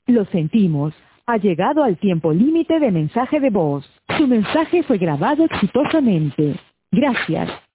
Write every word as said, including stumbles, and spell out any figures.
Lo sentimos. Ha llegado al tiempo límite de mensaje de voz. Su mensaje fue grabado exitosamente. Gracias.